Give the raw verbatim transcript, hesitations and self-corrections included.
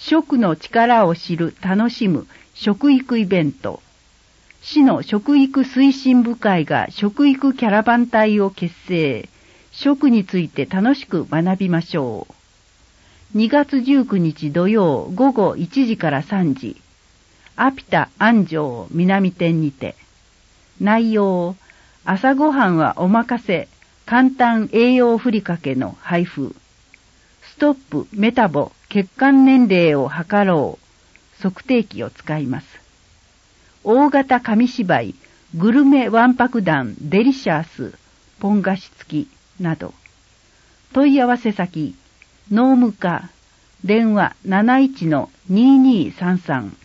食の力を知る、楽しむ食育イベント。市の食育推進部会が食育キャラバン隊を結成。食について楽しく学びましょう。にがつじゅうくにち土曜午後いちじからさんじ。アピタ安城南店にて。内容、朝ごはんはおまかせ、簡単栄養ふりかけの配布。ストップメタボ血管年齢を測ろう。測定器を使います。大型紙芝居、グルメわんぱく団デリシャース、ポン菓子付きなど。問い合わせ先、農務課、電話 なないちのにーにーさんさん。